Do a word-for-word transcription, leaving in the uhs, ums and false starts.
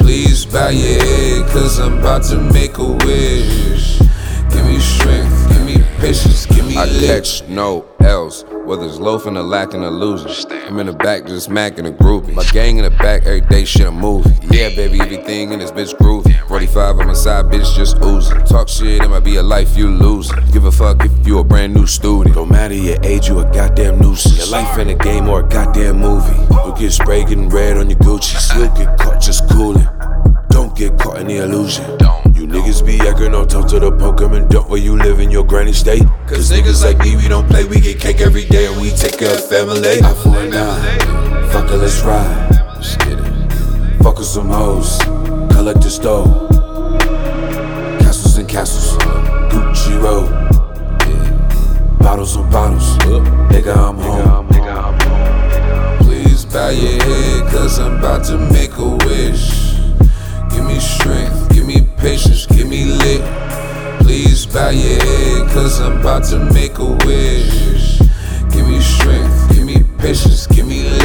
Please bow your head, cause I'm about to make a wish. Give me strength, give me patience, give me I lit. catch no else, whether it's loafing or lacking or losing. I'm in the back just smacking a groupie. My gang in the back, every day shit a movie. Yeah, baby, everything in this bitch groovy. forty-five on my side, bitch just oozing. Talk shit, it might be a life you losing. Give a fuck if you a brand new student. Don't matter your age, you a goddamn nuisance. Your life in a game or a goddamn movie. You'll get sprayed getting red on your Gucci's. You'll get caught just cooling. Don't get caught in the illusion. You niggas be acting on top to the Pokemon dump where you live in your granny state. Cause niggas like me, we don't play, we get cake every day and we take care of family. I for a nine, fuck it, let's ride. Let's get it. Fuck with some hoes, collect the stove. Castles and castles, Gucci road. Yeah. Bottles on bottles, nigga I'm home. Please bow your head, cause I'm about to make a wish. Give me strength, give me patience, give me lit. Please bow your head, cause I'm about to make a wish. Give me strength, give me patience, give me lit.